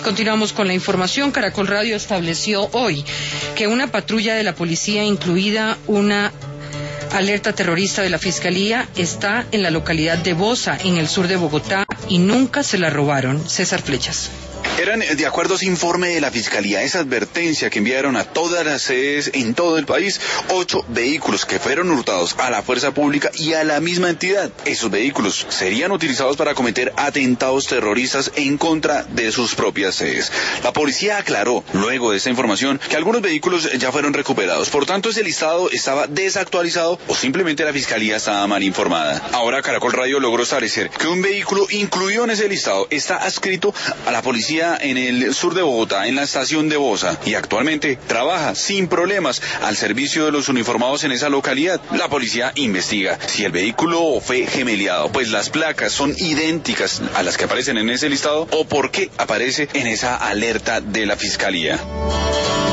Continuamos con la información. Caracol Radio estableció hoy que una patrulla de la policía, incluida una alerta terrorista de la Fiscalía, está en la localidad de Bosa, en el sur de Bogotá, y nunca se la robaron. César Flechas. Eran, de acuerdo a ese informe de la Fiscalía, esa advertencia que enviaron a todas las sedes en todo el país, 8 vehículos que fueron hurtados a la fuerza pública y a la misma entidad. Esos vehículos serían utilizados para cometer atentados terroristas en contra de sus propias sedes. La policía aclaró, luego de esa información, que algunos vehículos ya fueron recuperados. Por tanto, ese listado estaba desactualizado o simplemente la Fiscalía estaba mal informada. Ahora Caracol Radio logró establecer que un vehículo incluido en ese listado está adscrito a la policía en el sur de Bogotá, en la estación de Bosa, y actualmente trabaja sin problemas al servicio de los uniformados en esa localidad. La policía investiga si el vehículo fue gemeleado, pues las placas son idénticas a las que aparecen en ese listado, o por qué aparece en esa alerta de la Fiscalía.